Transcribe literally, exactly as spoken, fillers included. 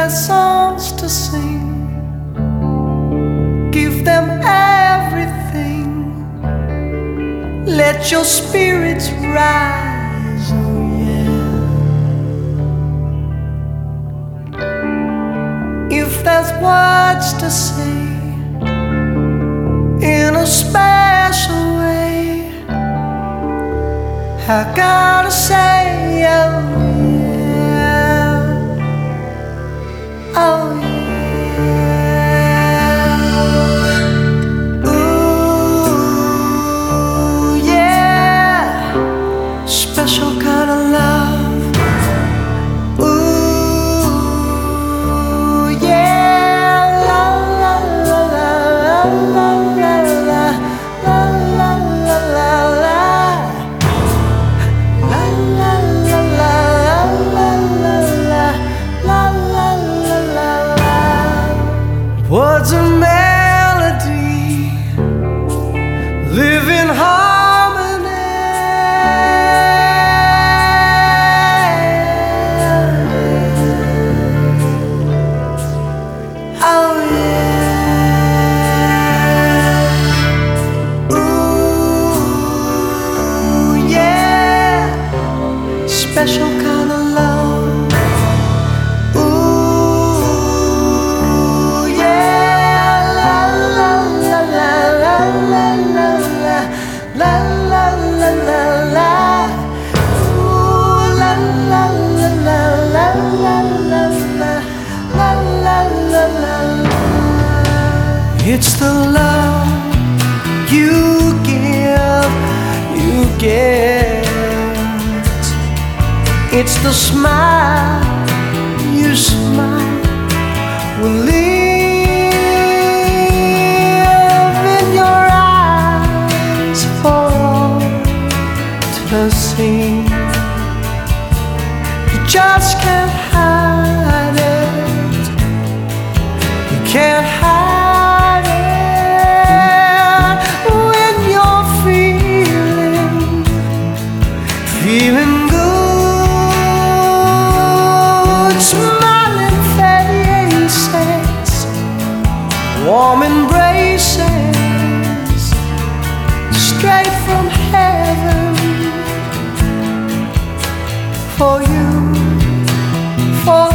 their songs to sing. Give them everything. Let your spirits rise, oh yeah. If there's words to say in a special way, I gotta say, oh yeah, oh yeah. Ooh, yeah, special kind of love. Ooh, yeah, la la la la la la la la la la la la. Words a melody, live in harmony. Oh yeah. Ooh, yeah, special kind of love. La la la la la, ooh la la la la la la la la la la la. It's the love you give, you get. It's the smile you smile when live in your eyes for all to see. You just can't hide it. You can't hide it when you're feeling, feeling good. Smiling faces, warm embraces, straight from heaven for you, for